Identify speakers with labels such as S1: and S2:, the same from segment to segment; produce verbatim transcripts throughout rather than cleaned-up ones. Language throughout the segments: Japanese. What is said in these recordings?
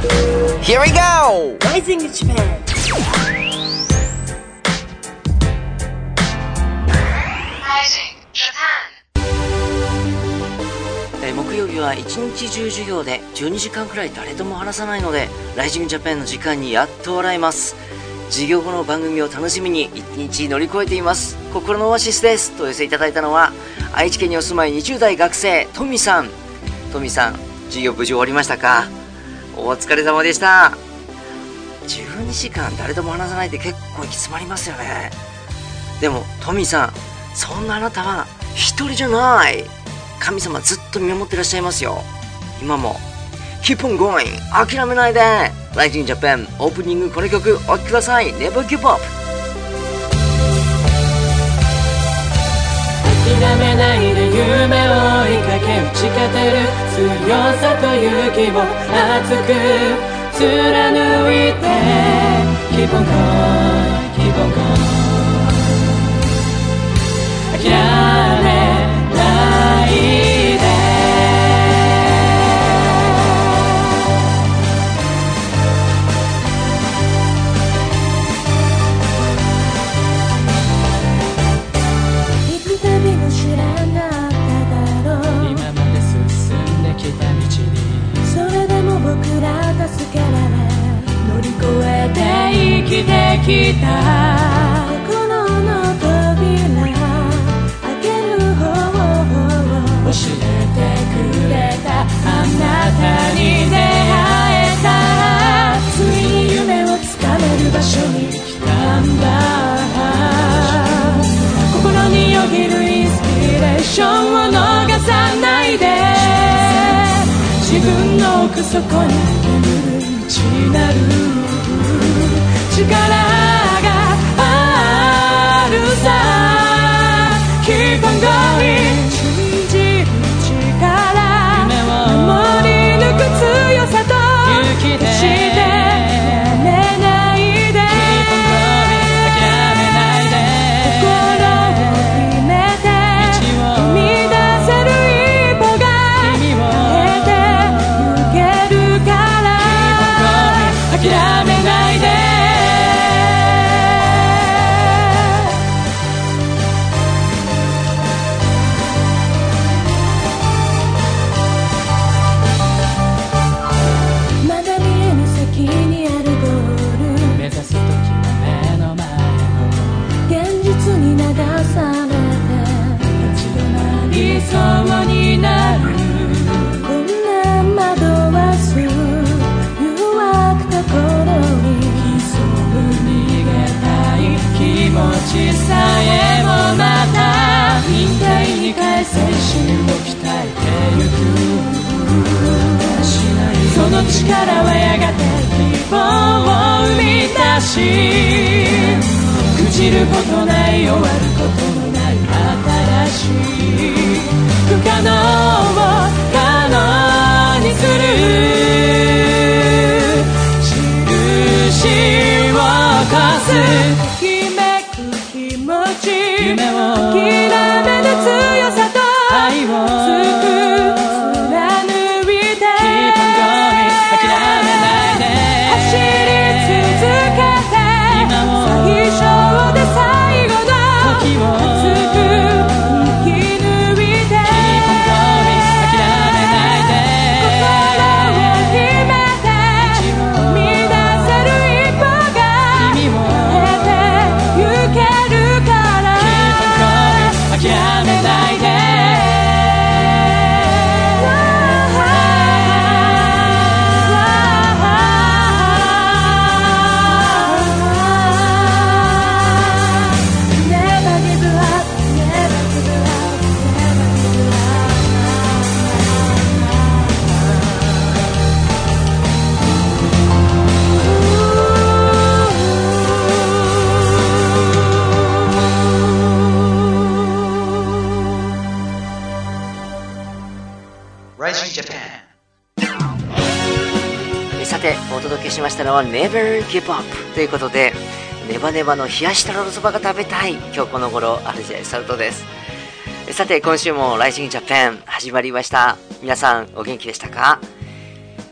S1: Here we go!
S2: Rising Japan!
S1: 木曜日は一日中授業でじゅうにじかんくらい誰とも話さないので、ライジングジャパンの時間にやっと笑います。授業後の番組を楽しみに一日乗り越えています。心のオアシスです。とお寄せいただいたのは愛知県にお住まいにじゅう代学生トミさん。トミさん、授業無事終わりましたか？お疲れ様でした。じゅうにじかん誰とも話さないって結構行き詰まりますよね。でもトミさん、そんなあなたは一人じゃない。神様ずっと見守ってらっしゃいますよ。今も Keep on going、 諦めないで。 Rising Japan オープニング、この曲お聴きください。 Never Give Up。
S3: 諦めないで夢を追いかけ打ち勝てる強さと勇気を熱く貫いて Keep on going Keep on going、 諦めないで。
S2: 幾度も知らなかっただろう、
S3: 今まで進んできた道に、
S2: それでも僕ら助けられ
S3: 乗り越えて生きてきた
S2: 心の扉開ける方法を
S3: 教えてくれたあなたに出会えた、
S2: ついに夢をつかめる場所に来たんだ。
S3: 心によぎるインスピレーションを逃さないで、自分の奥底に眠る内なる力があるさ。 Keep on going、
S2: 信じる力、
S3: 夢を
S2: 守り抜く強さと
S3: 勇気で
S2: 決してやめないで。
S3: Keep on going、 諦めないで、
S2: 心を秘めて踏み出せる一歩が
S3: 君を
S2: 変えてゆけるから。
S3: Keep on going、 諦めないで。
S2: まだ見えぬ先にあるゴール、
S3: 目指す時は目の前を
S2: 現実に流されて
S3: 立ち止まりそうになる、
S2: こんな惑わす弱くところに
S3: 潜む逃げたい気持ちさえもまた忍耐に返せ、心を鍛えてゆく、その力はやがて希望を生み出し、朽ちることない終わることのない新しい不可能を可能にする印を越す、
S2: ときめく気持ち、
S3: 夢を
S2: 諦めぬ強さと
S3: 愛を
S2: 熱く貫いて
S3: Keep on going、 諦めないで、
S2: 走り続けて
S3: 今を
S2: 最初で最後の
S3: 時を
S2: 熱く生き抜いて
S3: Keep on going、 諦めないで、
S2: 心を秘めて踏み出せる一歩が
S3: 君を
S2: 変えてゆけるから。
S3: Keep on going、 諦めないで。
S2: Never give up, never give up, never give
S4: Rising Japan。
S1: えさてお届けしましたのは Never Give Up ということで、ネバネバの冷やしたろろそばが食べたい今日この頃、アルジェイサルトです。えさて今週も Rising Japan 始まりました。皆さんお元気でしたか？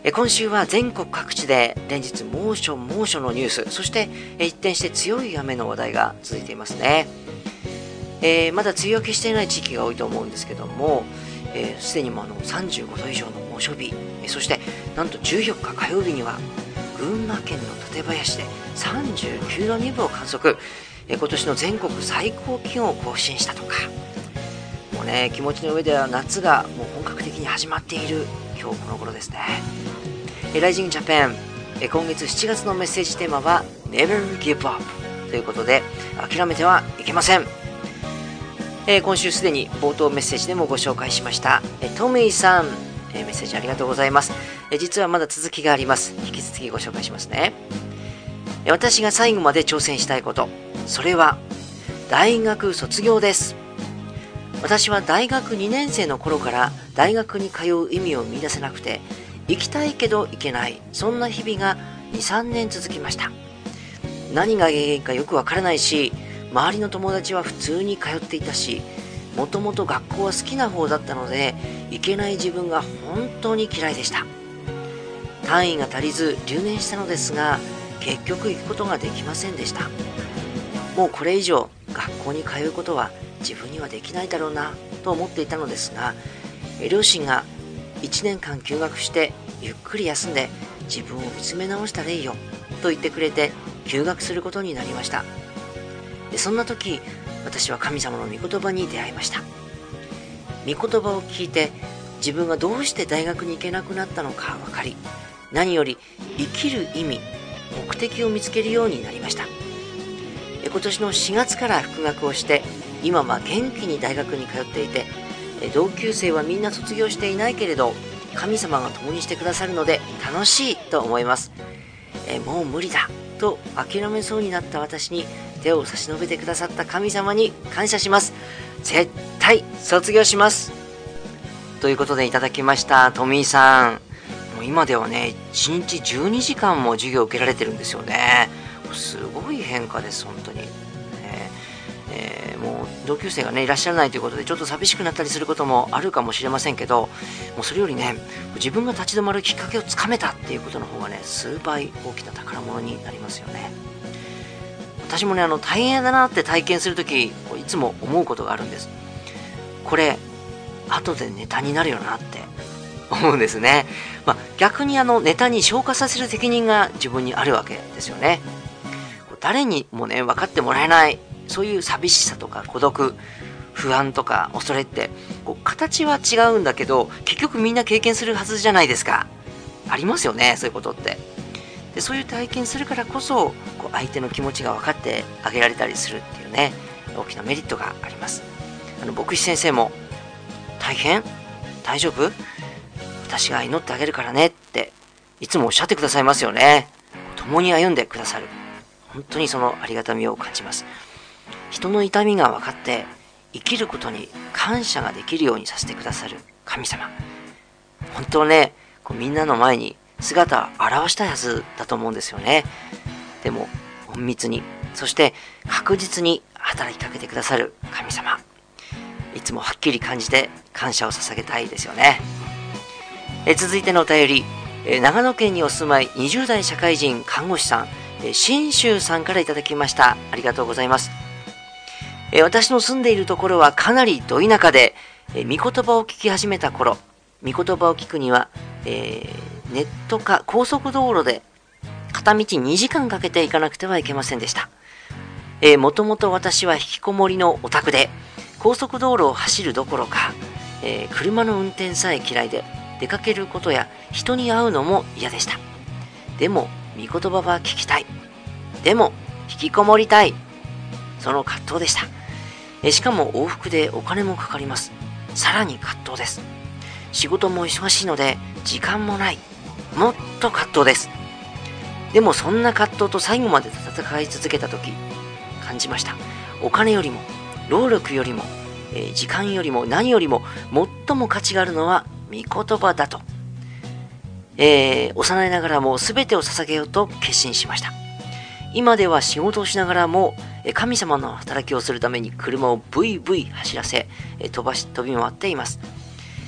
S1: 今週は全国各地で連日猛暑猛暑のニュース、そして一転して強い雨の話題が続いていますね。えー、まだ梅雨明けしていない地域が多いと思うんですけども、すで、えー、にもあのさんじゅうごど以上の猛暑日、そしてなんとじゅうよっか火曜日には群馬県の館林でさんじゅうきゅうどにぶを観測、えー、今年の全国最高気温を更新したとか、もうね、気持ちの上では夏がもう本格的に始まっている今日この頃ですね。ライジングジャパン、今月しちがつのメッセージテーマは Never Give Up ということで、諦めてはいけません。今週すでに冒頭メッセージでもご紹介しましたトミーさん、メッセージありがとうございます。実はまだ続きがあります。引き続きご紹介しますね。私が最後まで挑戦したいこと、それは大学卒業です。私は大学にねん生の頃から大学に通う意味を見出せなくて、行きたいけど行けない、そんな日々がにさんねん続きました。何が原因かよくわからないし、周りの友達は普通に通っていたし、もともと学校は好きな方だったので、行けない自分が本当に嫌いでした。単位が足りず留年したのですが、結局行くことができませんでした。もうこれ以上学校に通うことは自分にはできないだろうなと思っていたのですが、両親がいちねんかん休学してゆっくり休んで自分を見つめ直したらいいよと言ってくれて、休学することになりました。でそんな時、私は神様の御言葉に出会いました。御言葉を聞いて、自分がどうして大学に行けなくなったのか分かり、何より生きる意味、目的を見つけるようになりました。今年のしがつから復学をして、今は元気に大学に通っていて、同級生はみんな卒業していないけれど、神様が共にしてくださるので楽しいと思います。えもう無理だと諦めそうになった私に手を差し伸べてくださった神様に感謝します。絶対卒業します。ということでいただきました。トミーさん、もう今ではね、いちにちじゅうにじかんも授業を受けられてるんですよね。すごい変化です、本当に。えー、もう同級生がねいらっしゃらないということで、ちょっと寂しくなったりすることもあるかもしれませんけど、もうそれよりね、自分が立ち止まるきっかけをつかめたっていうことの方がね、数倍大きな宝物になりますよね。私もね、あの大変だなって体験するとき、いつも思うことがあるんです。これ後でネタになるよなって思うんですね。まあ、逆にあのネタに消化させる責任が自分にあるわけですよね。誰にもね分かってもらえない、そういう寂しさとか孤独、不安とか恐れって、こう形は違うんだけど、結局みんな経験するはずじゃないですか。ありますよね、そういうことって。でそういう体験するからこそ、こう相手の気持ちが分かってあげられたりするっていうね、大きなメリットがあります。あの牧師先生も、大変？大丈夫？私が祈ってあげるからねっていつもおっしゃってくださいますよね。共に歩んでくださる。本当にそのありがたみを感じます。人の痛みが分かって生きることに感謝ができるようにさせてくださる神様、本当ね、こうみんなの前に姿を現したいはずだと思うんですよね。でも隠密に、そして確実に働きかけてくださる神様、いつもはっきり感じて感謝を捧げたいですよね。え続いてのお便り、え長野県にお住まいにじゅう代社会人看護師さん、え信州さんからいただきました。ありがとうございます。え私の住んでいるところはかなりど田舎で、え御言葉を聞き始めた頃、御言葉を聞くには、えー、ネットか高速道路で片道にじかんかけて行かなくてはいけませんでした。えー、もともと私は引きこもりのオタクで、高速道路を走るどころか、えー、車の運転さえ嫌いで、出かけることや人に会うのも嫌でした。でも御言葉は聞きたい。でも引きこもりたい。その葛藤でした。えしかも往復でお金もかかります。さらに葛藤です。仕事も忙しいので時間もない。もっと葛藤です。でもそんな葛藤と最後まで戦い続けたとき、感じました。お金よりも労力よりも、えー、時間よりも何よりも最も価値があるのは御言葉だと、えー、幼いながらも全てを捧げようと決心しました。今では仕事をしながらも神様の働きをするために車をブイブイ走らせ、飛ばし飛び回っています。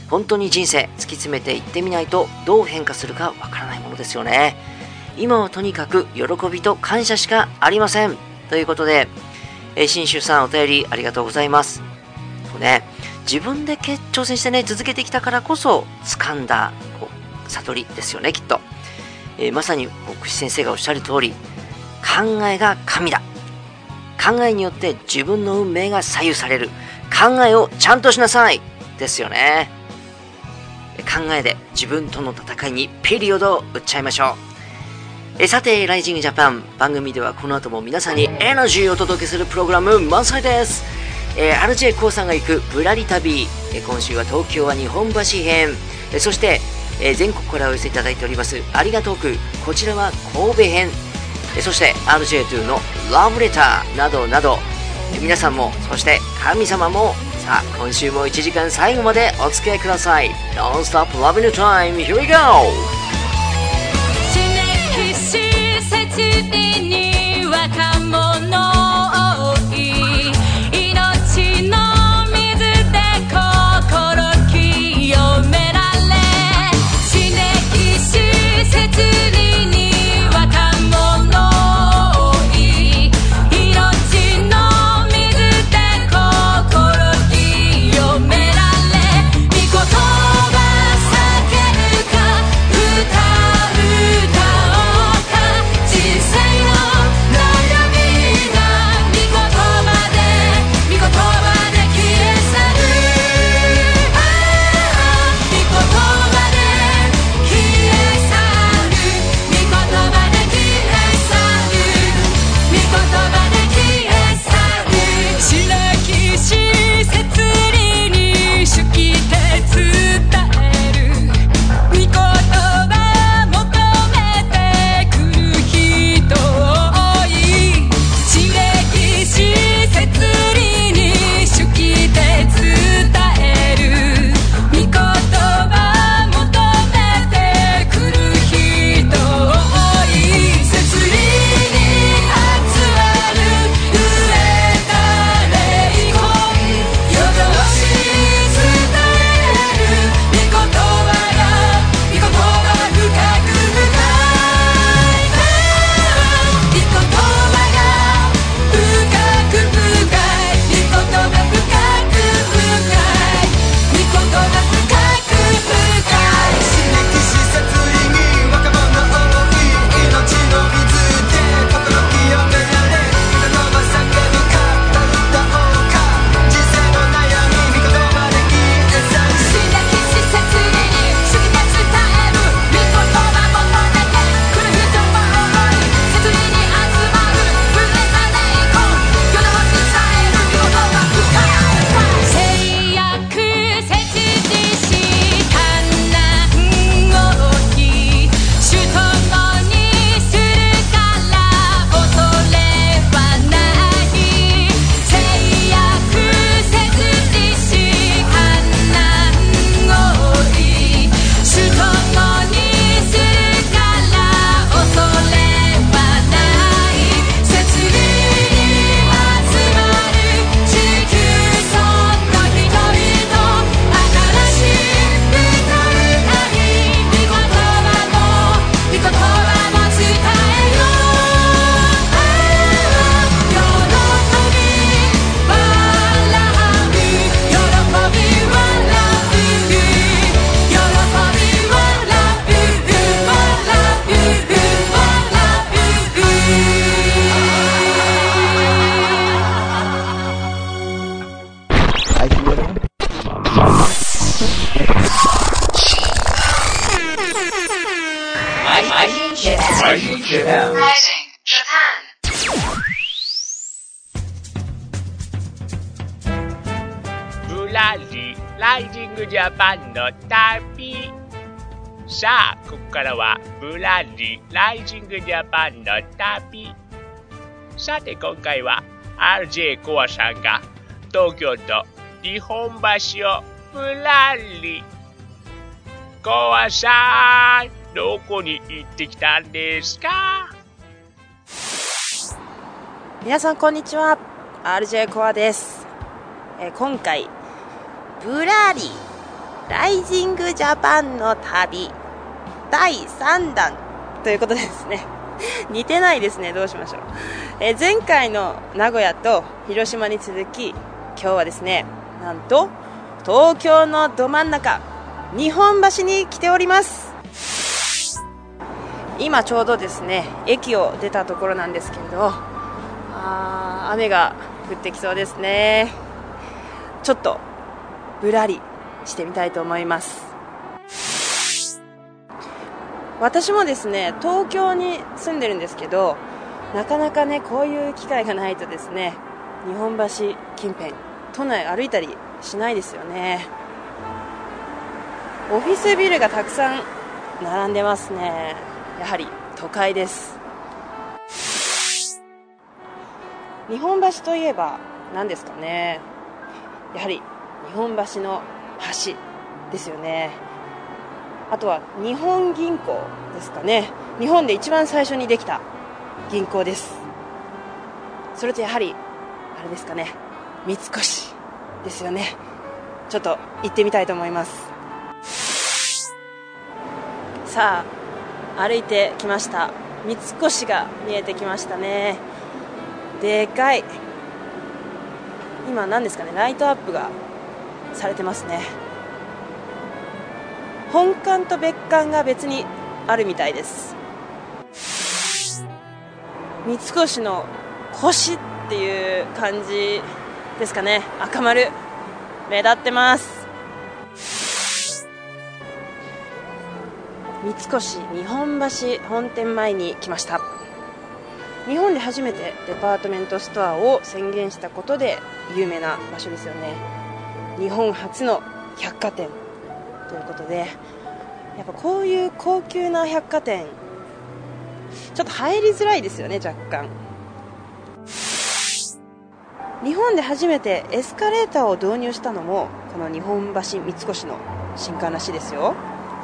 S1: 本当に人生突き詰めていってみないとどう変化するかわからないものですよね。今はとにかく喜びと感謝しかありません。ということで、えー、新州さんお便りありがとうございます。こうね、自分で挑戦してね続けてきたからこそ掴んだこう悟りですよね、きっと。えー、まさに奥先生がおっしゃる通り、考えが神だ。考えによって自分の運命が左右される。考えをちゃんとしなさいですよね。考えで自分との戦いにピリオドを打っちゃいましょう。えさて、ライジングジャパン番組ではこの後も皆さんにエナジーをお届けするプログラム満載です。えー、アールジェー コウさんが行くぶらり旅、えー、今週は東京は日本橋編、えー、そして、えー、全国からお寄せいただいておりますありがとうく、こちらは神戸編、えー、そして アールジェーツー のラブレターなどなど、えー、皆さんもそして神様もさあ今週もいちじかん最後までお付き合いください。ノンストップラブのタイム、 Here we go。
S5: ぶらりライジングジャパンの旅。さあここからはぶらりライジングジャパンの旅。さて今回は アールジェー コアさんが東京都日本橋をぶらり。コアさん、どこに行ってきたんですか？
S6: 皆さんこんにちは、 アールジェー コアです。えー、今回ぶらりライジングジャパンの旅だいさんだんということでですね、似てないですね。どうしましょう。えー、前回の名古屋と広島に続き、今日はですね、なんと東京のど真ん中、日本橋に来ております。今ちょうどですね、駅を出たところなんですけれど、あー、雨が降ってきそうですね。ちょっとぶらりしてみたいと思います。私もですね、東京に住んでるんですけど、なかなかね、こういう機会がないとですね、日本橋近辺、都内歩いたりしないですよね。オフィスビルがたくさん並んでますね。やはり都会です。日本橋といえば何ですかね。やはり日本橋の橋ですよね。あとは日本銀行ですかね。日本で一番最初にできた銀行です。それとやはりあれですかね、三越ですよね。ちょっと行ってみたいと思います。さあ、歩いてきました。三越が見えてきましたね。でかい。今何ですかね、ライトアップがされてますね。本館と別館が別にあるみたいです。三越の腰っていう感じですかね。赤丸目立ってます。三越日本橋本店前に来ました。日本で初めてデパートメントストアを宣言したことで有名な場所ですよね。日本初の百貨店ということで、やっぱこういう高級な百貨店ちょっと入りづらいですよね。若干日本で初めてエスカレーターを導入したのもこの日本橋三越の新刊らしいですよ。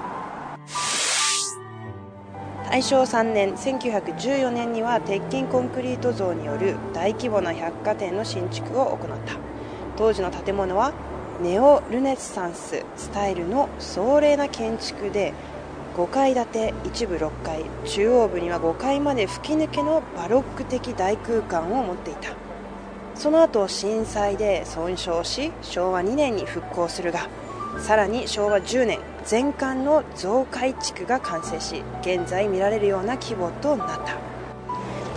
S6: 大正さんねんせんきゅうひゃくじゅうよねんには鉄筋コンクリート造による大規模な百貨店の新築を行った。当時の建物はネオルネサンススタイルの壮麗な建築でごかい建て、一部ろっかい、中央部にはごかいまで吹き抜けのバロック的大空間を持っていた。その後震災で損傷ししょうわにねんに復興するが、さらにしょうわじゅうねん全館の増改築が完成し、現在見られるような規模となった。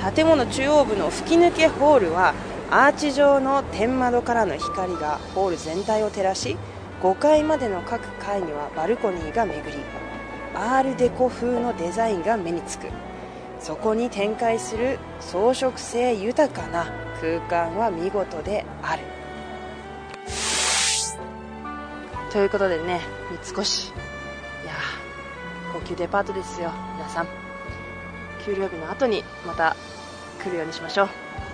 S6: 建物中央部の吹き抜けホールはアーチ状の天窓からの光がホール全体を照らし、ごかいまでの各階にはバルコニーが巡り、アールデコ風のデザインが目につく。そこに展開する装飾性豊かな空間は見事である。ということでね、三越、いや高級デパートですよ。皆さん給料日の後にまた来るようにしましょう。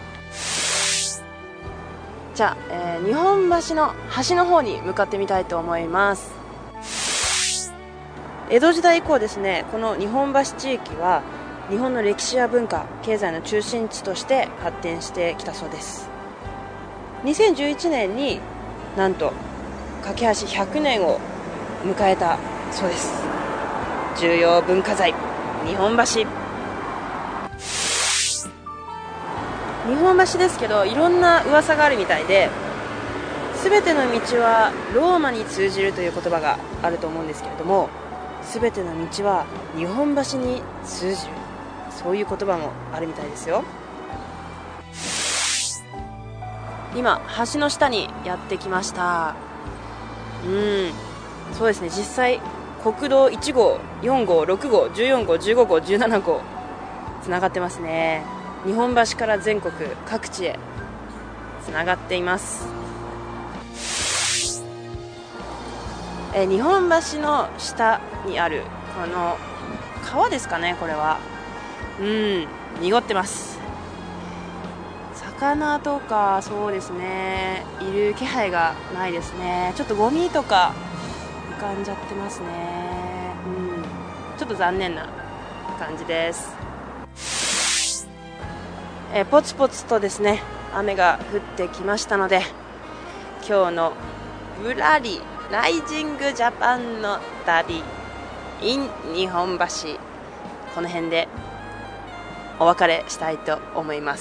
S6: じゃあ、えー、日本橋の端の方に向かってみたいと思います。江戸時代以降ですね、この日本橋地域は日本の歴史や文化、経済の中心地として発展してきたそうです。にせんじゅういちねんになんと架け橋ひゃくねんを迎えたそうです。重要文化財日本橋。日本橋ですけど、いろんな噂があるみたいで、全ての道はローマに通じるという言葉があると思うんですけれども、全ての道は日本橋に通じる、そういう言葉もあるみたいですよ。今橋の下にやってきました。うん、そうですね、実際国道いちごう、よんごう、ろくごう、じゅうよんごう、じゅうごごう、じゅうななごうつながってますね。日本橋から全国各地へつながっています。え日本橋の下にあるこの川ですかね、これは。うん濁ってます。魚とかそうですね、いる気配がないですね。ちょっとゴミとか浮かんじゃってますね。うんちょっと残念な感じです。えポツポツとですね雨が降ってきましたので、今日のぶらりライジングジャパンの旅 in 日本橋、この辺でお別れしたいと思います。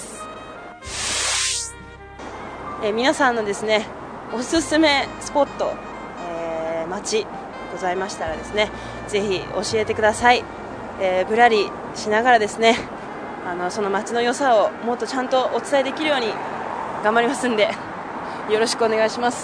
S6: えー、皆さんのですねおすすめスポット、えー、街ございましたらですね、ぜひ教えてください。えー、ぶらりしながらですね、あのその街の良さをもっとちゃんとお伝えできるように頑張りますんで、よろしくお願いします。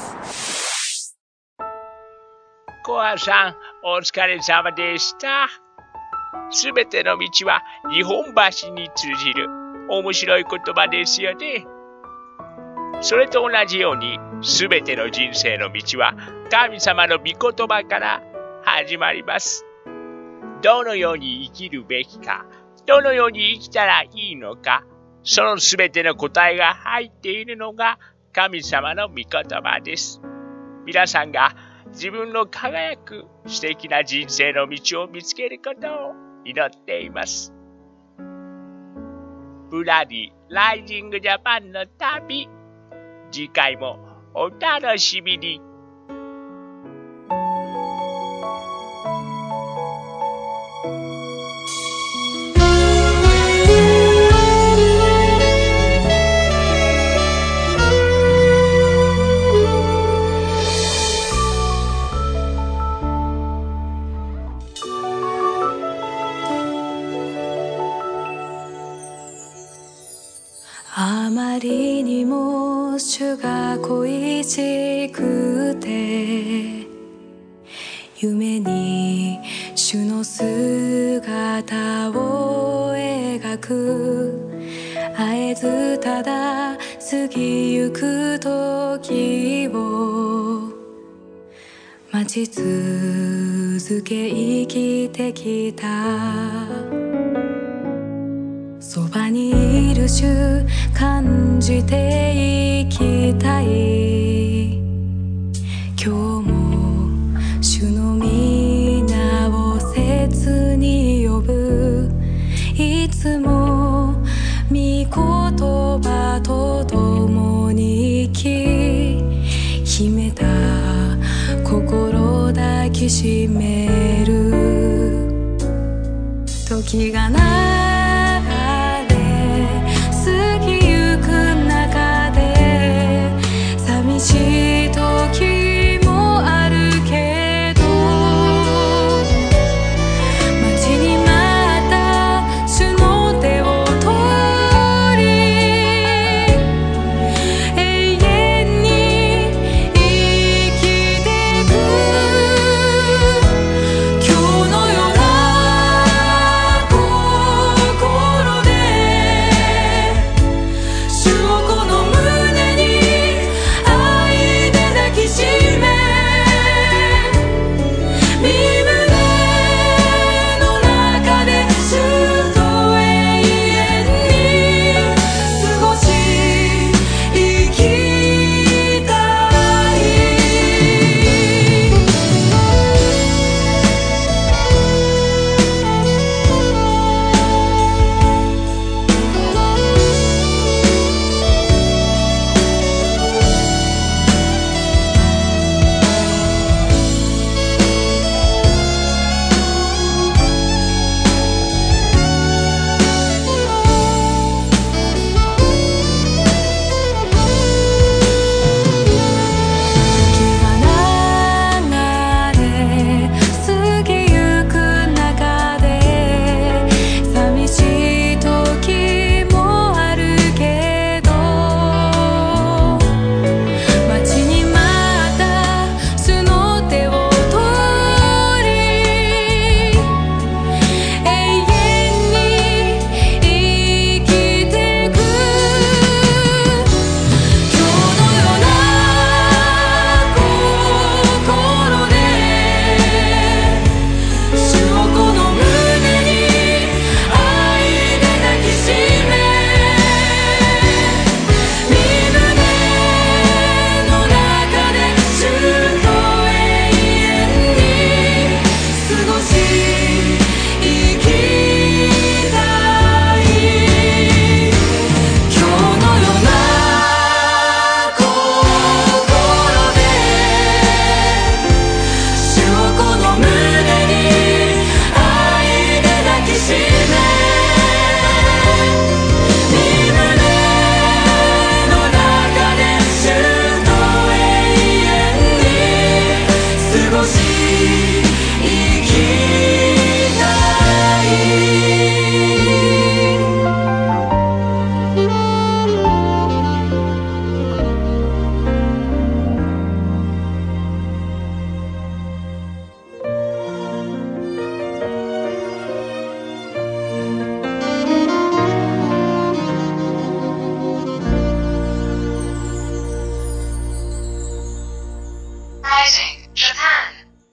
S5: コアさん、お疲れ様でした。すべての道は日本橋に通じる面白い言葉ですよね。それと同じように、すべての人生の道は神様の御言葉から始まります。どのように生きるべきか、どのように生きたらいいのか、そのすべての答えが入っているのが神様の御言葉です。皆さんが自分の輝く素敵な人生の道を見つけることを祈っています。ぶらりライジングジャパンの旅、次回もお楽しみに。
S2: あまりにも主が恋しくて、夢に主の姿を描く、会えずただ過ぎゆく時を待ち続け生きてきた。そばにいる主感じていきたい。今日も主の皆を切に呼ぶ。いつも御言葉と共に生き、秘めた心抱きしめる。時がないしい時もあるけど、待ちに待った主の手を取り、永遠に生きてく。今日のような心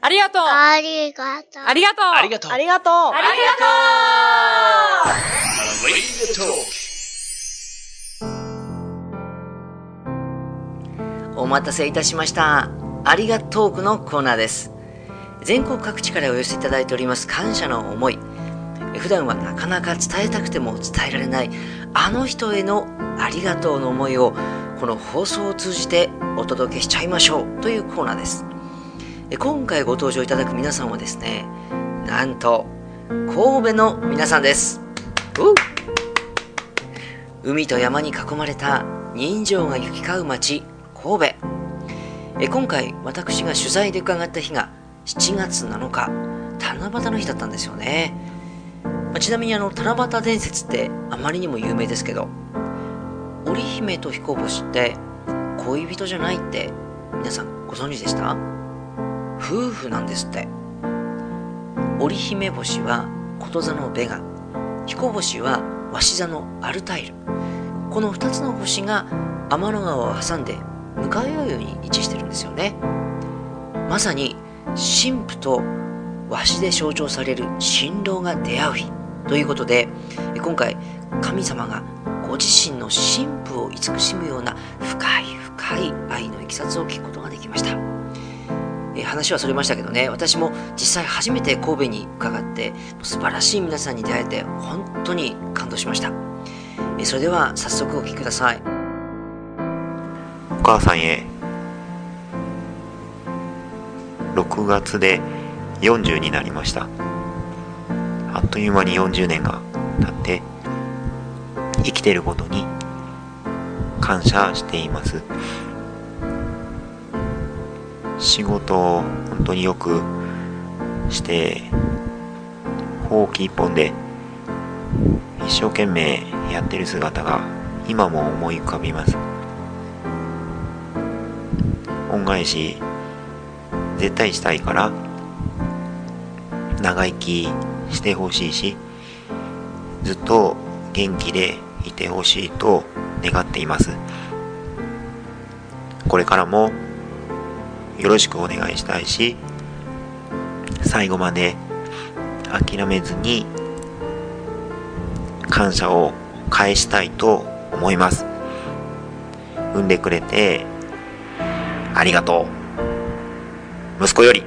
S7: ありがとう
S8: ありがとう
S7: ありがとう
S5: ありがとう
S6: ありがとう
S7: ありがとう
S1: お待たせいたしました。ありがトークのコーナーです。全国各地からお寄せいただいております感謝の思い。普段はなかなか伝えたくても伝えられないあの人へのありがとうの思いをこの放送を通じてお届けしちゃいましょうというコーナーです。今回ご登場いただく皆さんはですね、なんと神戸の皆さんです。海と山に囲まれた人情が行き交う町神戸。え今回私が取材で伺った日がしちがつなのか、七夕の日だったんですよね。まあ、ちなみにあの七夕伝説ってあまりにも有名ですけど、織姫と彦星って恋人じゃないって皆さんご存知でした？夫婦なんですって。織姫星はこと座のベガ、彦星は鷲座のアルタイル。このふたつの星が天の川を挟んで向かい合うように位置してるんですよね。まさに神父と鷲で象徴される新郎が出会う日ということで、今回神様がご自身の神父を慈しむような深い深い愛のいきさつを聞くことができました。え話はそれましたけどね、私も実際初めて神戸に伺って素晴らしい皆さんに出会えて本当に感動しました。えそれでは早速お聞きください。
S9: お母さんへ。ろくがつでよんじゅうになりました。あっという間によんじゅうねんが経って生きていることに感謝しています。仕事を本当によくしてほうき一本で一生懸命やってる姿が今も思い浮かびます。恩返し絶対したいから長生きしてほしいし、ずっと元気でいてほしいと願っています。これからもよろしくお願いしたいし、最後まで諦めずに感謝を返したいと思います。産んでくれてありがとう。息子より。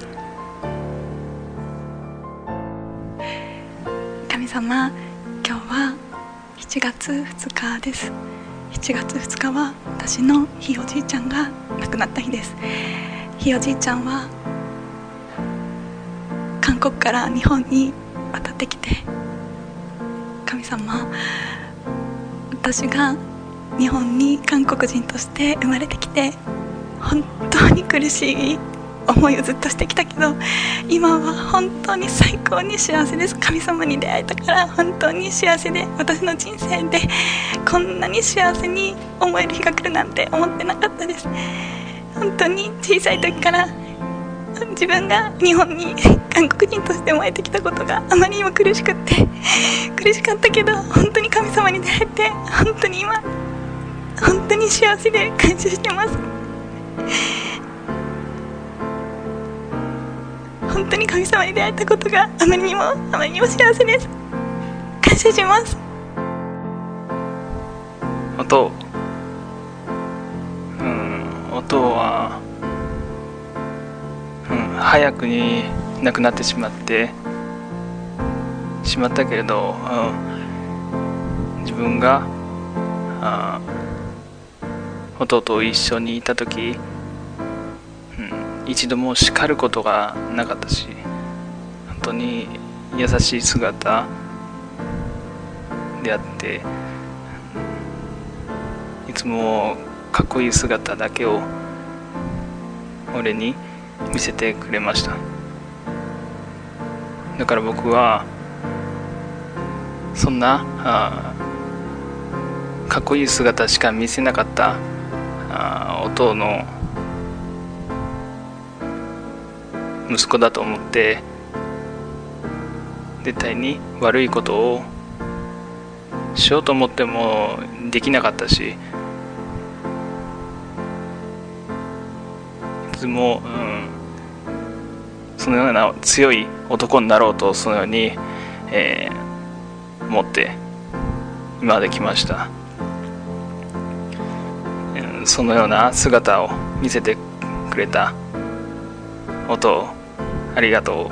S10: 神様、今日はしちがつふつかです。しちがつふつかは私のひいおじいちゃんが亡くなった日です。ひいおじいちゃんは韓国から日本に渡ってきて、神様、私が日本に韓国人として生まれてきて本当に苦しい思いをずっとしてきたけど、今は本当に最高に幸せです。神様に出会えたから本当に幸せで、私の人生でこんなに幸せに思える日が来るなんて思ってなかったです。本当に小さい時から自分が日本に韓国人として生まれてきたことがあまりにも苦しくって苦しかったけど、本当に神様に出会えて本当に今本当に幸せで感謝してます。本当に神様に出会えたことがあまりにもあまりにも幸せです。感謝します。
S11: 音、うん、音は、うん、早くに亡くなってしまってしまったけれど、うん、自分があ弟と一緒にいた時、うん、一度も叱ることがなかったし、本当に優しい姿であって、いつもかっこいい姿だけを俺に見せてくれました。だから僕はそんなあかっこいい姿しか見せなかったあ弟の息子だと思って、絶対に悪いことをしようと思ってもできなかったし、いつも、うん、 そのような強い男になろうとそのように、えー、思って今まで来ました。そのような姿を見せてくれたことをありがとう。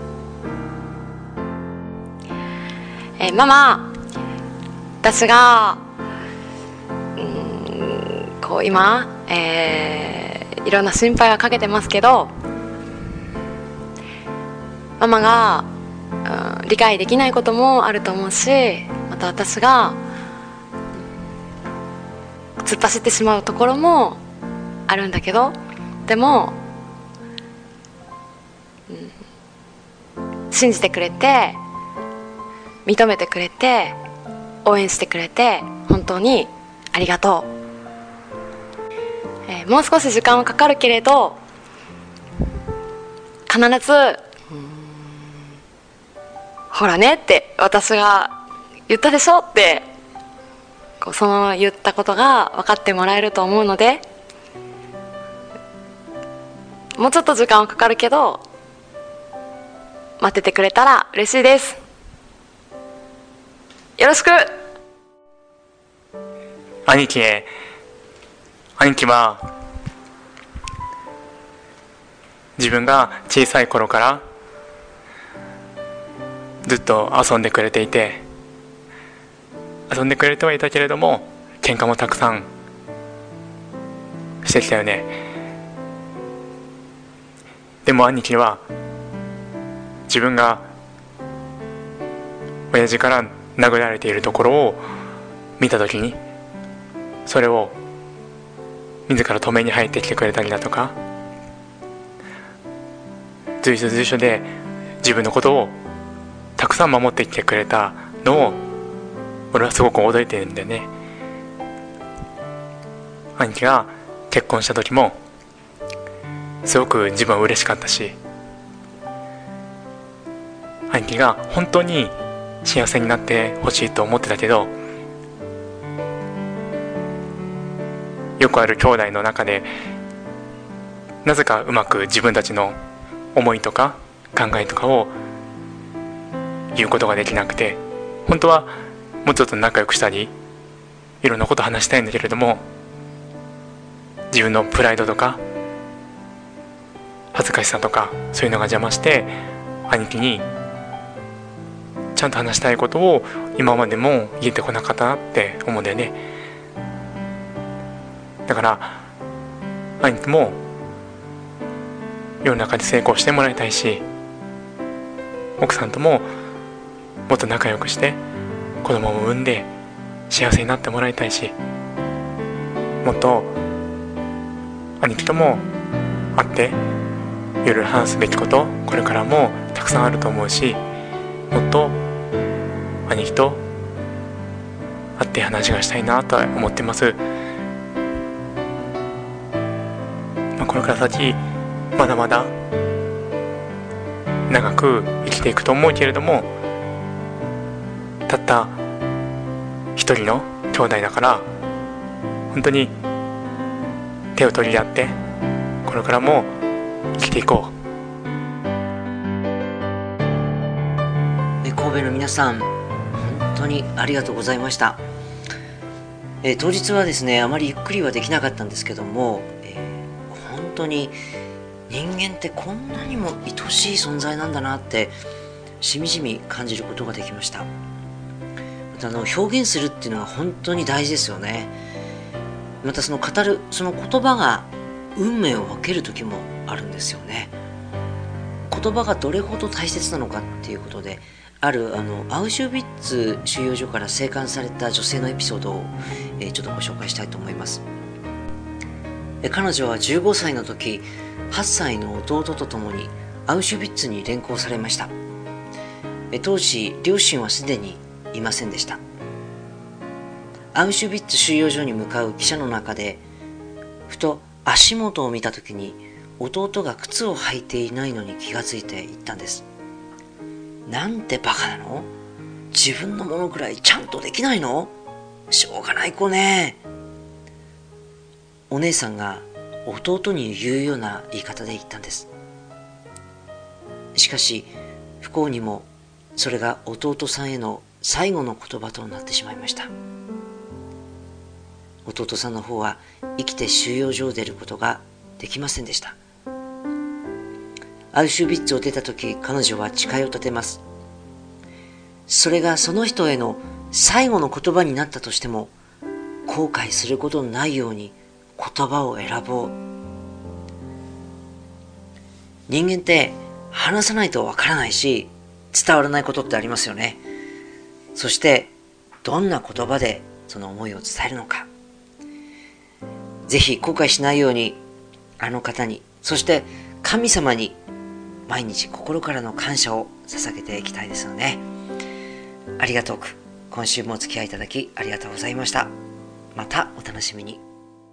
S8: えー、ママ、私がうーんこう今、えー、いろんな心配はかけてますけど、ママが、うん、理解できないこともあると思うし、また私が突っ走ってしまうところもあるんだけど、でも、うん、信じてくれて認めてくれて応援してくれて本当にありがとう。えー、もう少し時間はかかるけれど必ずほらねって私が言ったでしょってこうその言ったことが分かってもらえると思うので、もうちょっと時間はかかるけど待っててくれたら嬉しいです。よろしく。
S11: 兄貴へ、兄貴は自分が小さい頃からずっと遊んでくれていて、遊んでくれてはいたけれども喧嘩もたくさんしてきたよね。でも兄貴は自分が親父から殴られているところを見たときに、それを自ら止めに入ってきてくれたりだとか、随所随所で自分のことをたくさん守ってきてくれたのを俺はすごく驚いてるんだよね。兄貴が結婚した時もすごく自分は嬉しかったし、兄貴が本当に幸せになってほしいと思ってたけど、よくある兄弟の中でなぜかうまく自分たちの思いとか考えとかを言うことができなくて、本当はもうちょっと仲良くしたりいろんなこと話したいんだけれども、自分のプライドとか恥ずかしさとかそういうのが邪魔して兄貴にちゃんと話したいことを今までも言えてこなかったなって思うんだよね。だから兄貴も世の中で成功してもらいたいし、奥さんとももっと仲良くして子供も産んで幸せになってもらいたいし、もっと兄貴とも会っていろいろ話すべきことこれからもたくさんあると思うし、もっと兄貴と会って話がしたいなとは思ってます。まあ、これから先まだまだ長く生きていくと思うけれども、たった一人の兄弟だから本当に手を取り合ってこれからも生きていこう。
S1: え神戸の皆さん、本当にありがとうございました。え当日はですね、あまりゆっくりはできなかったんですけども、えー、本当に人間ってこんなにも愛しい存在なんだなってしみじみ感じることができました。またあの表現するっていうのが本当に大事ですよね。またその語るその言葉が運命を分ける時もあるんですよね。言葉がどれほど大切なのかっていうことで、あるあのアウシュビッツ収容所から生還された女性のエピソードを、えー、ちょっとご紹介したいと思います。え彼女はじゅうごさいの時、はっさいの弟と共にアウシュビッツに連行されました。え当時両親はすでにいませんでした。アウシュビッツ収容所に向かう汽車の中で、ふと足元を見た時に弟が靴を履いていないのに気がついて言ったんです。なんてバカなの？自分のものくらいちゃんとできないの？しょうがない子ね。お姉さんが弟に言うような言い方で言ったんです。 しかし不幸にもそれが弟さんへの最後の言葉となってしまいました。弟さんの方は生きて収容所を出ることができませんでした。アウシュビッツを出た時、彼女は誓いを立てます。それがその人への最後の言葉になったとしても、後悔することのないように言葉を選ぼう。人間って話さないとわからないし、伝わらないことってありますよね。そしてどんな言葉でその思いを伝えるのか。ぜひ後悔しないように、あの方に、そして神様に毎日心からの感謝を捧げていきたいですよね。ありがとうく、今週もお付き合いいただきありがとうございました。またお楽しみに。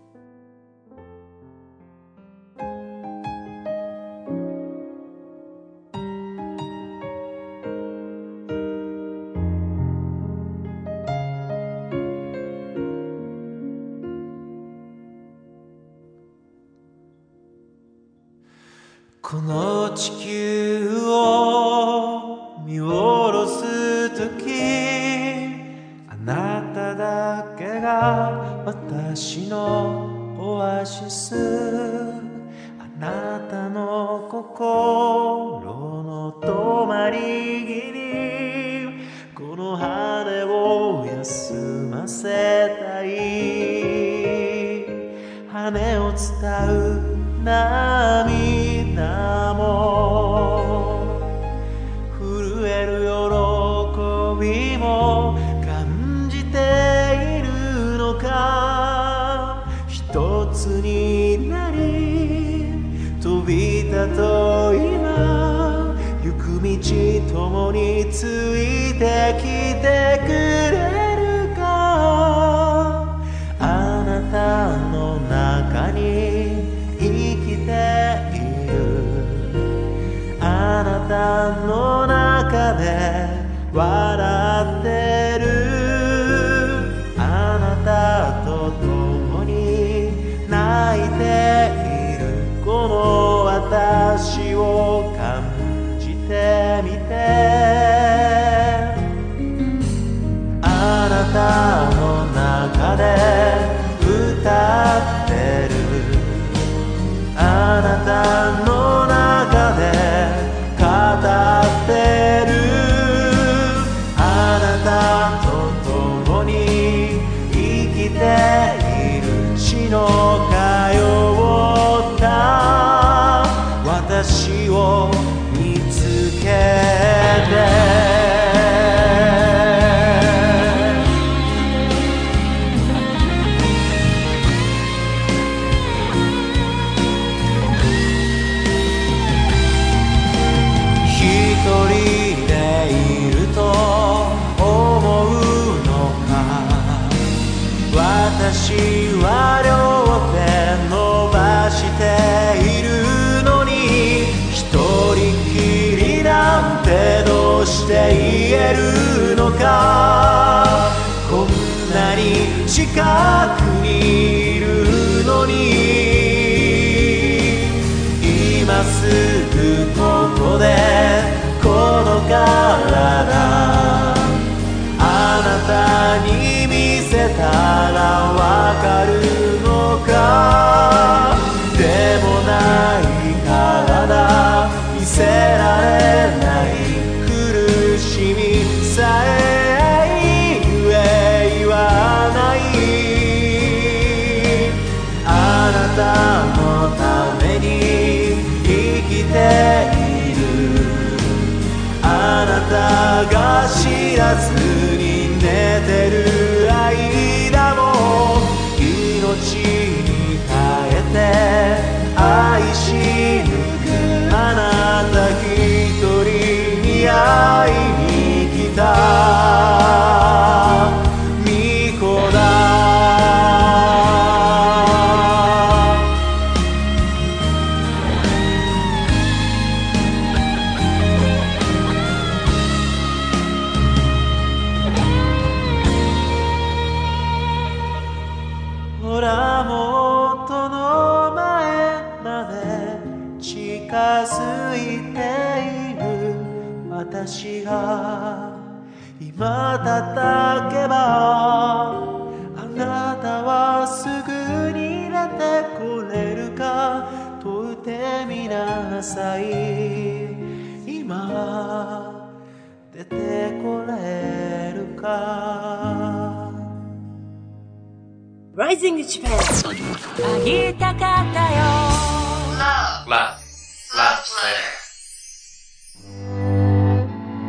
S12: この地球を見下ろすとき、あなただけが私のオアシス。あなたの心の止まり木にこの羽を休ませたい。羽を伝う涙も震える喜びも感じているのか。一つになり飛び立とう。今行く道共についてきてくれるか。あなたの中に生きている。あなたの中で笑ってる。あなたと共に泣いているこの私を感じてみて。あなたの中で歌ってる。あなたの中で語ってる。あなたと共に生きている。血の通った私を見つけて。私は両手伸ばしているのに、一人きりなんてどうして言えるのか。こんなに近くにいるのに、今すぐここでこの体あなたに見せたらわかるのか。でもない体見せられない苦しみさえゆえ言わない。あなたのために生きている。あなたが知らずに寝てる間も命に変えて愛し抜く。あなた一人に会いに来た巫女だ。ほらも空いている私が今叩けばあなたはすぐに出てこれるか問うてみなさい今出てこれるか
S13: Rising Japan
S2: あげたかったよ
S5: Love Love Love Letter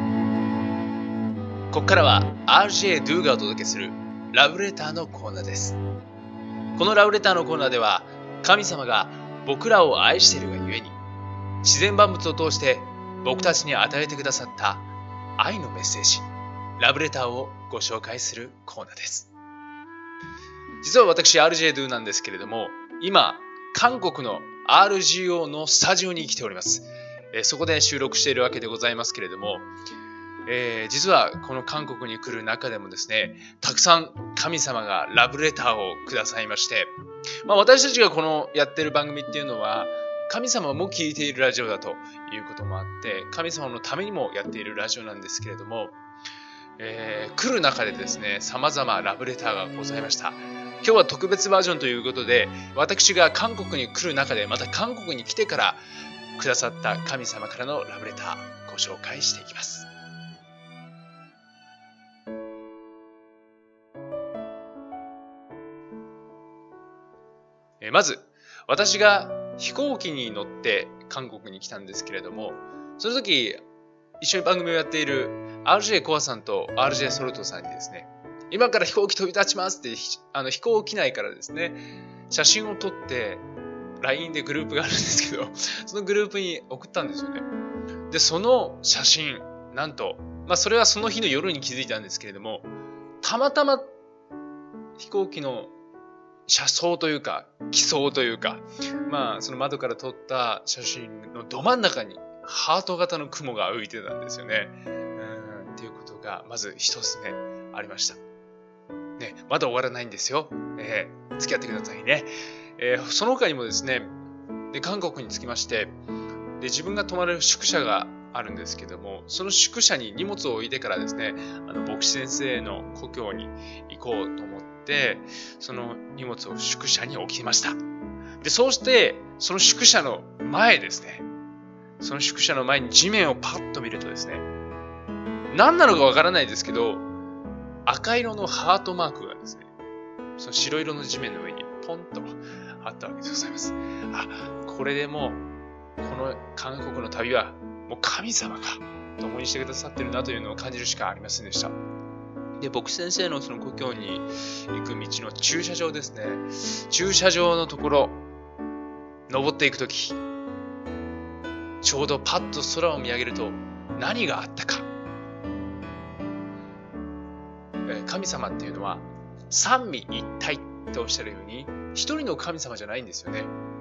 S5: ここからは アールジェー ドゥがお届けするラブレターのコーナーです。このラブレターのコーナーでは神様が僕らを愛しているがゆえに自然万物を通して僕たちに与えてくださった愛のメッセージラブレターをご紹介するコーナーです。実は私 アールジェー ドゥなんですけれども今韓国の アールジーオー のスタジオに来ております。えー、そこで収録しているわけでございますけれどもえー、実はこの韓国に来る中でもですねたくさん神様がラブレターをくださいまして、まあ、私たちがこのやってる番組っていうのは神様も聞いているラジオだということもあって神様のためにもやっているラジオなんですけれども、えー、来る中でですね様々ラブレターがございました。今日は特別バージョンということで私が韓国に来る中でまた韓国に来てからくださった神様からのラブレターご紹介していきます。まず私が飛行機に乗って韓国に来たんですけれどもその時一緒に番組をやっている アールジェー コアさんと アールジェー ソルトさんにですね今から飛行機飛び立ちますってあの飛行機内からですね写真を撮って ライン でグループがあるんですけどそのグループに送ったんですよね。でその写真なんとまあそれはその日の夜に気づいたんですけれどもたまたま飛行機の車窓というか機窓というかまあその窓から撮った写真のど真ん中にハート型の雲が浮いてたんですよね。うんっていうことがまず一つ目ありました。ね、まだ終わらないんですよ。えー、付き合ってくださいね。えー、その他にもですねで韓国に着きましてで自分が泊まる宿舎があるんですけどもその宿舎に荷物を置いてからですねあの牧師先生の故郷に行こうと思ってでその荷物を宿舎に置きました。でそうしてその宿舎の前ですねその宿舎の前に地面をパッと見るとですね何なのかわからないですけど赤色のハートマークがですねその白色の地面の上にポンとあったわけでございます。あ、これでもうこの韓国の旅はもう神様が共にしてくださってるなというのを感じるしかありませんでした。で牧師先生のその故郷に行く道の駐車場ですね駐車場のところ登っていくときちょうどパッと空を見上げると何があったか、えー、神様っていうのは三位一体とおっしゃるように一人の神様じゃないんですよね。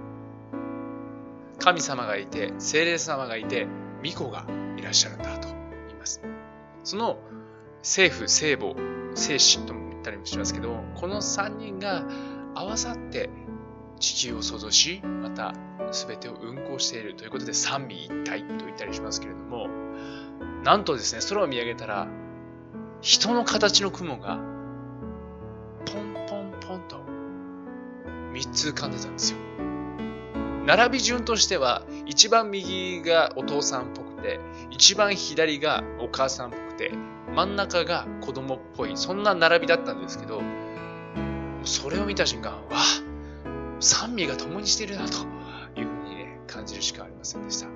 S5: 神様がいて聖霊様がいて御子がいらっしゃるんだと言います。その聖父、聖母、聖子とも言ったりもしますけどこの三人が合わさって地球を創造しまた全てを運行しているということで三位一体と言ったりしますけれどもなんとですね空を見上げたら人の形の雲がポンポンポンと三つ浮かんでたんですよ。並び順としては一番右がお父さんっぽくて一番左がお母さんっぽくて真ん中が子供っぽいそんな並びだったんですけどそれを見た瞬間わあ三位が共にしているなというふうにね感じるしかありませんでした。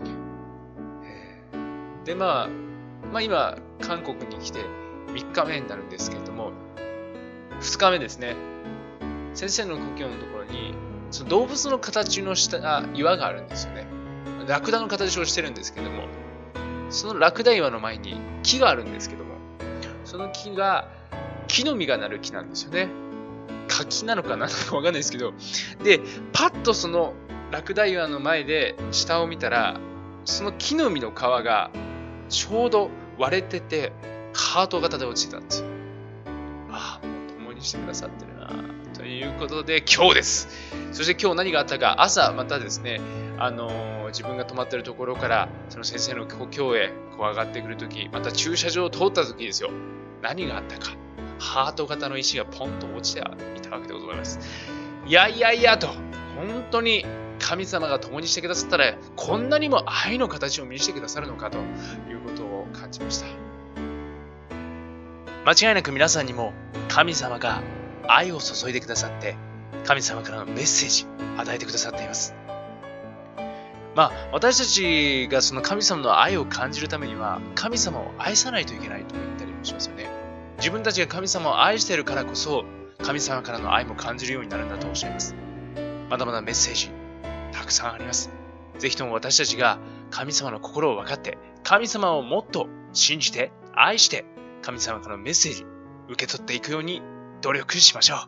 S5: でまあまあ今韓国に来てみっかめになるんですけれどもふつかめですね先生の故郷のところにその動物の形のした岩があるんですよね。ラクダの形をしてるんですけどもそのラクダ岩の前に木があるんですけどもその木が木の実がなる木なんですよね。柿なのかなわかんないですけどでパッとそのラクダ岩の前で下を見たらその木の実の皮がちょうど割れててハート型で落ちてたんですよ。ああもう共にしてくださってるなということで今日です。そして今日何があったか朝またですねあのーの自分が泊まってるところからその先生の故郷へこう上がってくるとき、また駐車場を通ったときですよ、何があったか、ハート型の石がポンと落ちていたわけでございます。いやいやいやと、本当に神様が共にしてくださったらこんなにも愛の形を見せてくださるのかということを感じました。間違いなく皆さんにも神様が愛を注いでくださって、神様からのメッセージを与えてくださっています。まあ、私たちがその神様の愛を感じるためには神様を愛さないといけないと言ったりもしますよね。自分たちが神様を愛しているからこそ神様からの愛も感じるようになるんだとおっしゃいます。まだまだメッセージたくさんあります。ぜひとも私たちが神様の心を分かって、神様をもっと信じて愛して、神様からのメッセージ受け取っていくように努力しましょう。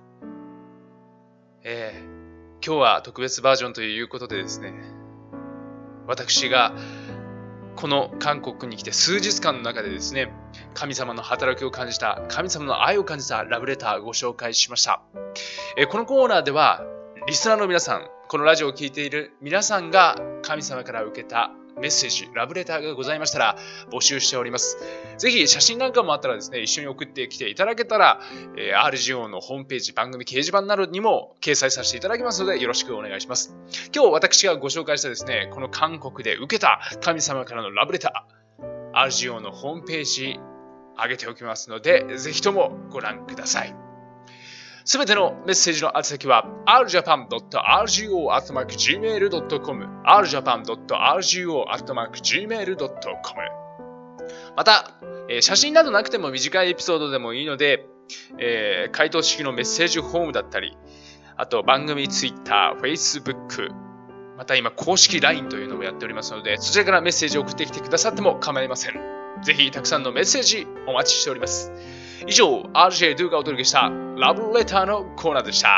S5: えー、今日は特別バージョンということでですね、私がこの韓国に来て数日間の中でですね、神様の働きを感じた、神様の愛を感じたラブレターをご紹介しました。えー、このコーナーではリスナーの皆さん、このラジオを聴いている皆さんが神様から受けたメッセージ、ラブレターがございましたら募集しております。ぜひ写真なんかもあったらですね、一緒に送ってきていただけたら、えー、アールジーオー のホームページ、番組掲示板などにも掲載させていただきますのでよろしくお願いします。今日私がご紹介したですね、この韓国で受けた神様からのラブレター、アールジーオー のホームページ上げておきますので、ぜひともご覧ください。すべてのメッセージの宛先は アールジャパンドットアールジーオーアットマークジーメールドットコム アールジャパンドットアールジーオーアットマークジーメールドットコム。 また、えー、写真などなくても短いエピソードでもいいので、えー、回答式のメッセージフォームだったり、あと番組ツイッター、フェイスブック、また今公式 ライン というのもやっておりますので、そちらからメッセージを送ってきてくださっても構いません。ぜひたくさんのメッセージお待ちしております。以上、アールジェー ドゥがお届けしたラブレターのコーナーでした。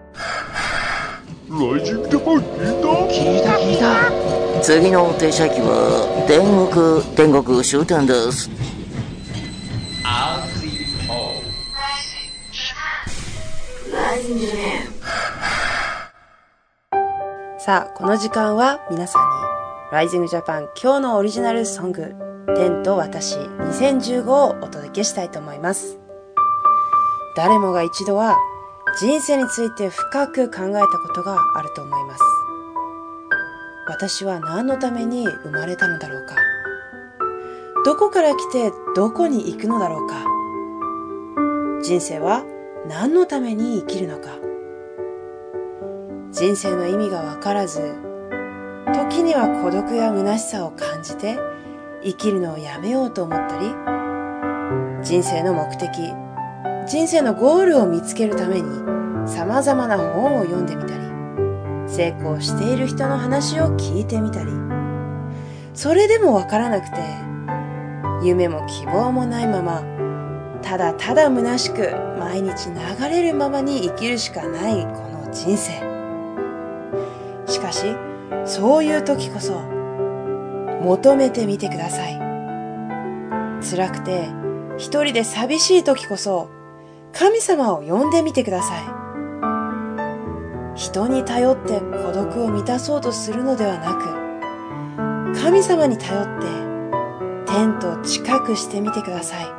S13: ライジングジャパン聞いた
S1: 聞いた聞いた。次の停車駅は天国天国終点です。
S3: アールジーオー ライジングジャ
S6: パン。さあ、この時間は皆さんにライジングジャパン今日のオリジナルソング天と私にせんじゅうごをお届けしたいと思います。誰もが一度は人生について深く考えたことがあると思います。私は何のために生まれたのだろうか。どこから来てどこに行くのだろうか。人生は何のために生きるのか。人生の意味がわからず、時には孤独や虚しさを感じて生きるのをやめようと思ったり、人生の目的、人生のゴールを見つけるために様々な本を読んでみたり、成功している人の話を聞いてみたり、それでもわからなくて、夢も希望もないまま、ただただ虚しく毎日流れるままに生きるしかないこの人生。しかし、そういう時こそ、求めてみてください。辛くて一人で寂しい時こそ神様を呼んでみてください。人に頼って孤独を満たそうとするのではなく、神様に頼って天と近くしてみてください。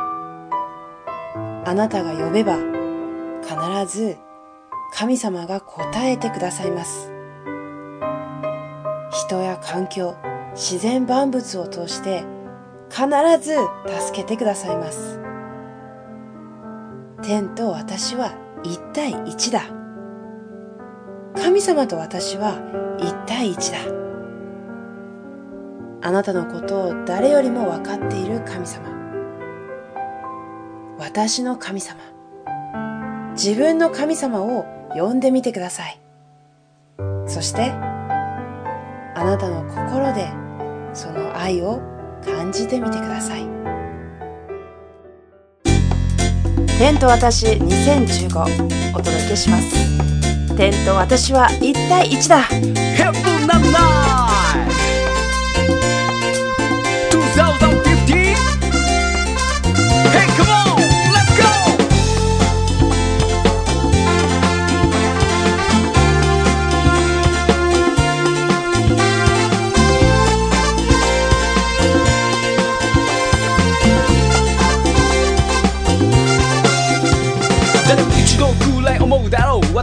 S6: あなたが呼べば必ず神様が答えてくださいます。人や環境、自然万物を通して必ず助けてくださいます。天と私は一対一だ。神様と私は一対一だ。あなたのことを誰よりも分かっている神様。私の神様。自分の神様を呼んでみてください。そしてあなたの心でその愛を感じてみてください。天と私にせんじゅうごお届けします。天と私は一対一だ。
S3: ヘブンナムナイトにせんじゅうご Hey come on let's go。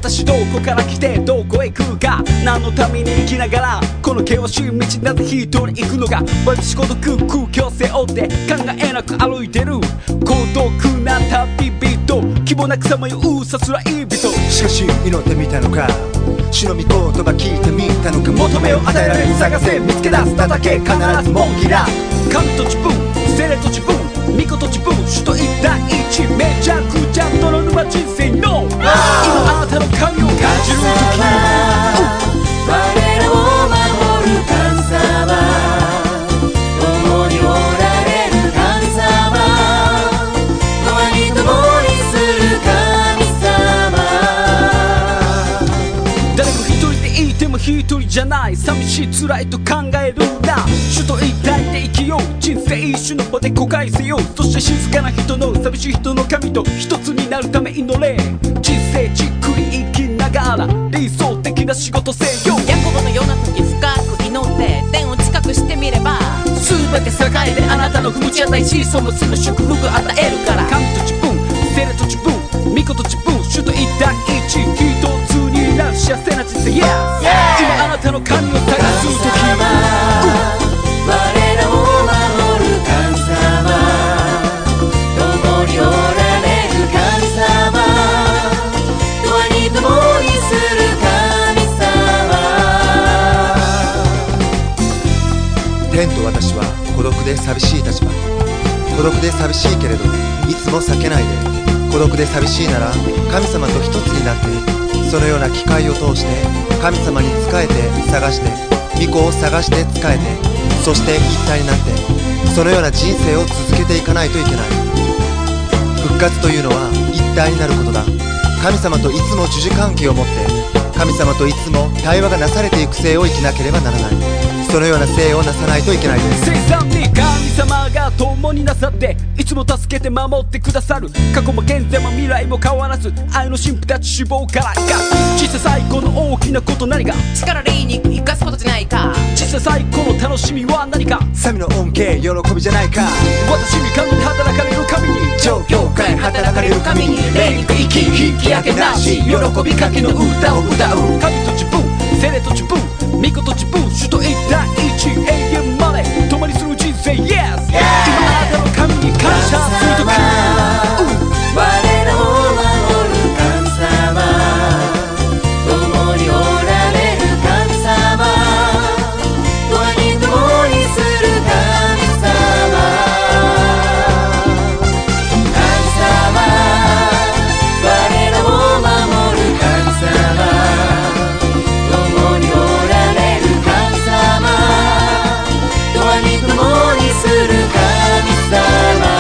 S14: 私どこから来てどこへ行くか、何のために生きながらこの険しい道なぜ一人行くのか。私孤独空虚背負って考えなく歩いてる孤独な旅人、希望なくさまようさすらい人。
S15: しかし祈ってみたのか、主の御言葉聞いてみたのか。求めを与えられる探せ見つけ出す叩け必ず門開く。
S14: 神と自分精霊と自分御子と自分主と一対一、めちゃくちゃ泥沼人生の今あなたの神を感じる時、
S3: 我らを守る神様、共におられる神様、共に共にする神様。
S14: 誰も一人でいても一人じゃない、寂しい辛いと考えるな。主と一体で生きよう、人生一種の場で後悔せよう。そして静かな人の寂しい人の神と一つになるため祈れ。人生じっくり生きながら理想的な仕事せよ。
S16: ヤコブのような時深く祈って天を近くしてみれば、全て栄えてあなたの気持ち与えし、そのすぐ祝福与えるから。
S14: 神と自分精霊と自分御子と自分主と一対一、一つになる幸せな人生、yeah! 今あなたの神を探す時、
S3: 我らを守る神様、共におられる神様、共に共にする神様。
S15: 天と私は孤独で寂しい立場。孤独で寂しいけれどいつも避けないで。孤独で寂しいなら神様と一つになって、そのような機会を通して神様に仕えて探して御子を探して仕えて、そして一体になってそのような人生を続けていかないといけない。復活というのは一体になることだ。神様といつも従事関係を持って神様といつも対話がなされていく生を生きなければならない。そのような生をなさないといけないです。
S14: 生産に神様が共になさっていつも助けて守ってくださる。過去も現在も未来も変わらず愛の神父たち志望からか。小さ最高の大きなこと何か、
S16: 力リーに生かすことじゃないか。
S14: 小さ最高の楽しみは何か、
S15: 神の恩恵喜びじゃないか。
S14: 私に神に働かれる神に、
S15: 超業界働かれる神に、
S14: 霊肉生き引き上げなし喜びかけの歌を歌う。神と自分精霊と自分御子と自分主と一対一、永遠まで共にする人生、 Yes! 今あなたの神に感謝するとき、
S3: 我らを守る神様、共におられる神様、共に共にする神様。神様、我らを守る神様、共におられる神様、共に共にする神様。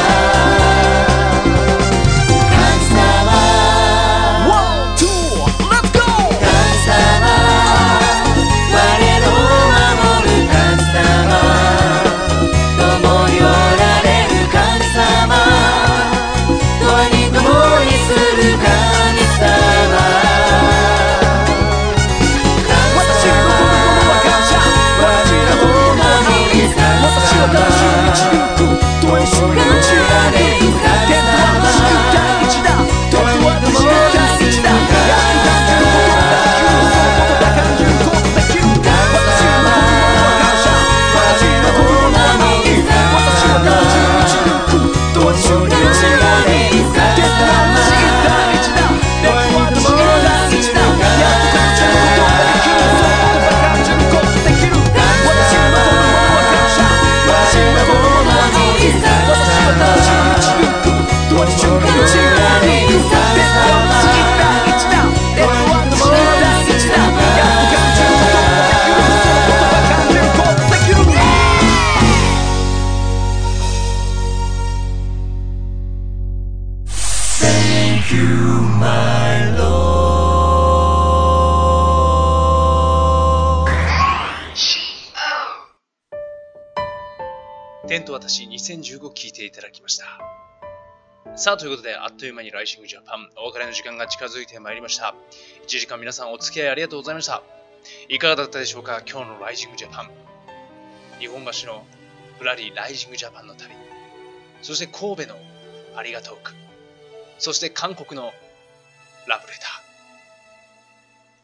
S17: 天と私にせんじゅうご聞いていただきました。さあ、ということで、あっという間にライジングジャパンお別れの時間が近づいてまいりました。いちじかん皆さんお付き合いありがとうございました。いかがだったでしょうか、今日のライジングジャパン。日本橋のぶらりライジングジャパンの旅。そして神戸のありがとうく。そして韓国のラブレター。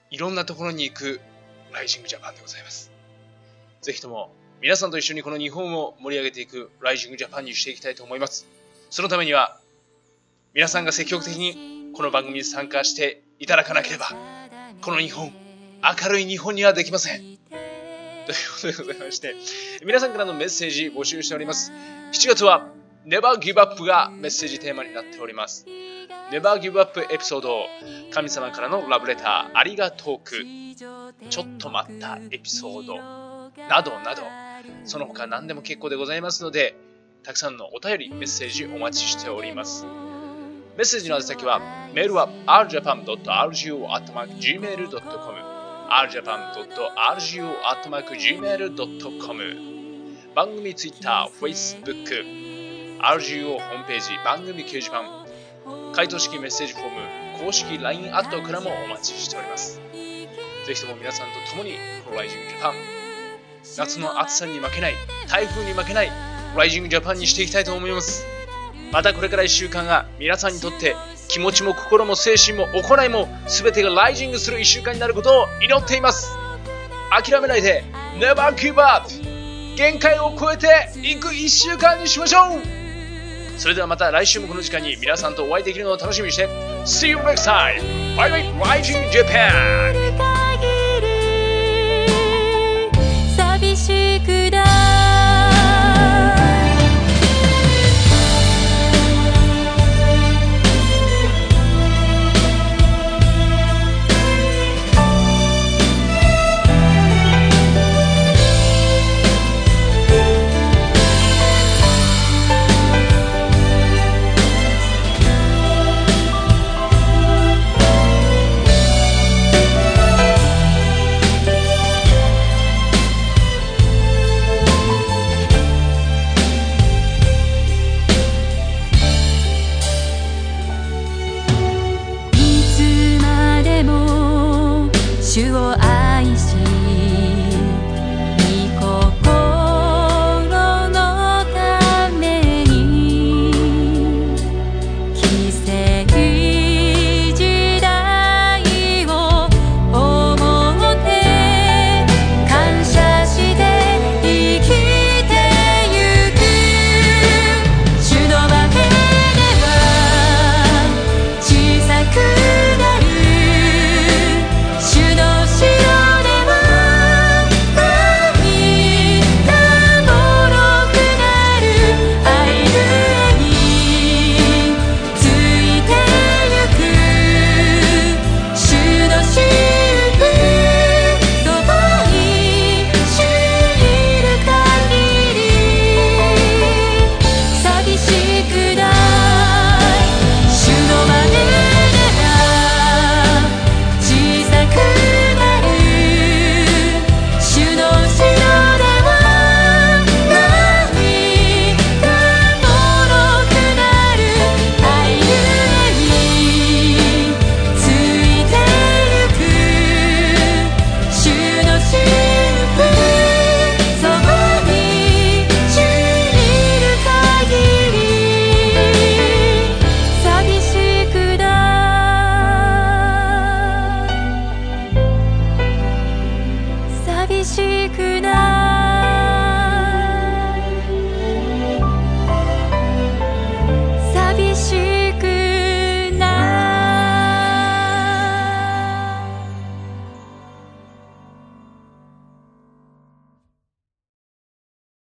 S17: いろんなところに行くライジングジャパンでございます。ぜひとも皆さんと一緒にこの日本を盛り上げていくライジングジャパンにしていきたいと思います。そのためには皆さんが積極的にこの番組に参加していただかなければ、この日本、明るい日本にはできません。ということでございまして、皆さんからのメッセージ募集しております。しちがつは Never Give Up がメッセージテーマになっております。Never Give Up エピソード、神様からのラブレター、ありがとうく、ちょっと待ったエピソード、などなど、その他何でも結構でございますので、たくさんのお便り、メッセージお待ちしております。メッセージの宛先は、メールは アールジャパンドットアールジーオーアットマークジーメールドットコム アールジャパンドットアールジーオーアットマークジーメールドットコム 番組ツイッター、フェイスブック、アールジーオー ホームページ、番組掲示板、回答式メッセージフォーム、公式 ライン アットからもお待ちしております。ぜひとも皆さんと共に、このライジングジャパン、夏の暑さに負けない、台風に負けない、ライジングジャパンにしていきたいと思います。またこれからいっしゅうかんが皆さんにとって気持ちも心も精神も行いも全てがライジングするいっしゅうかんになることを祈っています。諦めないで Never Give Up、 限界を超えていくいっしゅうかんにしましょう。それではまた来週もこの時間に皆さんとお会いできるのを楽しみにして See you next time! Bye bye Rising Japan!